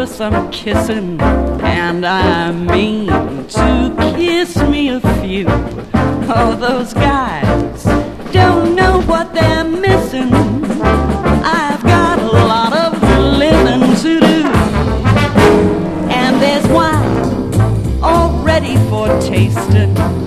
for some kissing, and I mean to kiss me a few. Oh, those guys don't know what they're missing. I've got a lot of living to do, and there's wine all ready for tasting.